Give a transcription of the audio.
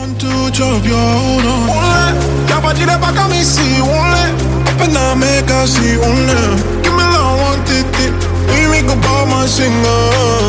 want to chop your own. Won't let your body the back of me see. Won't let open up make us see. Won't let give me love, want it. We make a ball my singer.